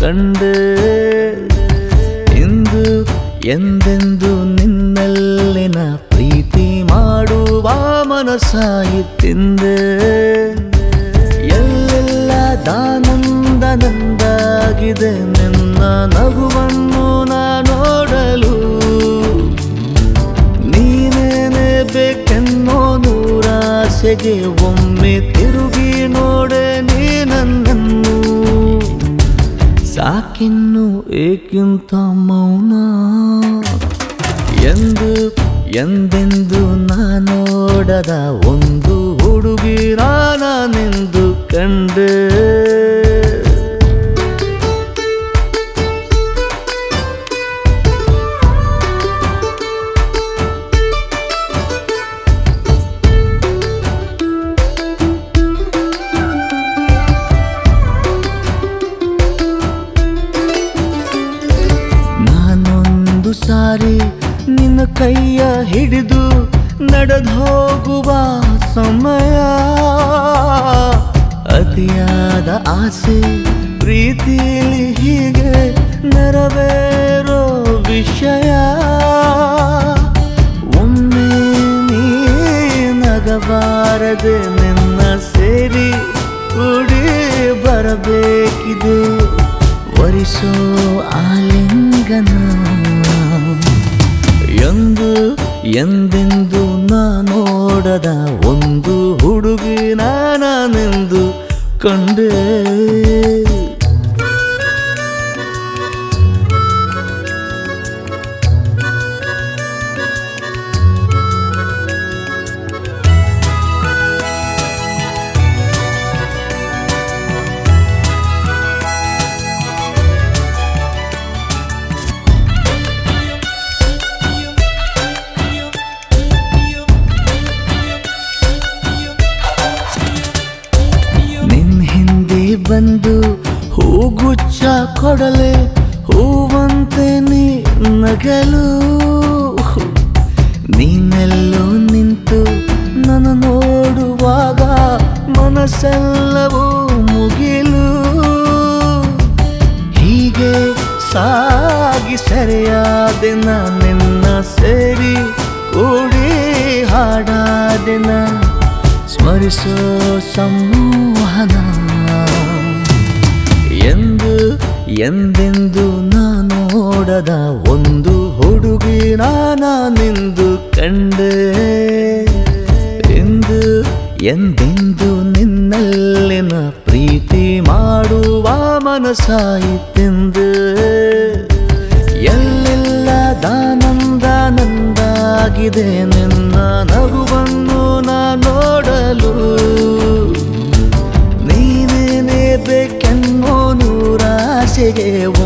ಕಂಡೆ ಇಂದು ಎಂದೆಂದು ನಿನ್ನಲ್ಲಿನ ಪ್ರೀತಿ ಮಾಡುವ ಮನಸ್ಸಾಯಿತೆಂದೆ ಎಲ್ಲೆಲ್ಲದಾನಂದ ನಂದಾಗಿದೆ ನಿನ್ನ ನಗುವನ್ನು ನಾ ನೋಡಲು ನೀನೇನೆ ಬೇಕೆನ್ನೋ ನೂರಾಸೆಗೆ ಒಮ್ಮೆ ತಿರುಗಿ ನೋಡೆ ನೀ ನನ್ನನ್ನು ಸಾಕಿನ್ನು ಏಕಿಂತ ಮೌನ ಎಂದೆಂದು ನಾ ನೋಡದ ಒಂದು ಹುಡುಗಿ ನಾನೆಂದು ಕಂಡೆ ನಾನೊಂದು ಸಾರಿ ನಿನ್ನ ಕೈಯ ಹಿಡಿದು ನಡೆದು ಹೋಗುವ ಸಮಯ ಅತಿಯಾದ ಆಸೆ ಪ್ರೀತಿಲಿ ಹೀಗೆ ನೆರವೇರೋ ವಿಷಯ ಒಮ್ಮೆ ನೀ ನಗಬಾರದೆ ನಿನ್ನ ಸೇರಿ ಕೂಡಿ ಬರಬೇಕಿದೆ ವರಿಸೋ ಆಲಿಂಗನ ಎಂದೆಂದು ನಾ ನೋಡದ ಒಂದು ಹುಡುಗಿ ನಾನೆಂದು ಕಂಡೆ ಬಂದು ಹೂಗುಚ್ಚ ಕೊಡಲೆ ಹೂವಂತೆ ನೀ ನಗಲು ನೀನೆಲ್ಲೋ ನಿಂತು ನನ್ನ ನೋಡುವಾಗ ಮನಸ್ಸೆಲ್ಲವೂ ಮುಗಿಲು ಹೀಗೆ ಸಾಗಿ ಸರಿಯಾದಿನ ನಿನ್ನ ಸೇರಿ ಕೂಡಿ ಹಾಡಾದಿನ ಸ್ಮರಿಸೋ ಸಂಮೋಹನ ಎಂದೆಂದು ನಾ ನೋಡದ ಒಂದು ಹುಡುಗಿ ನಾನೆಂದು ಕಂಡೆ ಎಂದೆಂದು ನಿನ್ನಲ್ಲಿನ ಪ್ರೀತಿ ಮಾಡುವ ಮನಸ್ಸಾಯಿತೆಂದು ಎಲ್ಲೆಲ್ಲದಾನಂದ ನಂದಾಗಿದೆ ನಿನ್ನ ನಗುವನ್ನು ನಾ ನೋಡಲು ನೀನೇನೆ ಬೇಕೆನ್ನೋ ನೂರಾಸೆಗೆ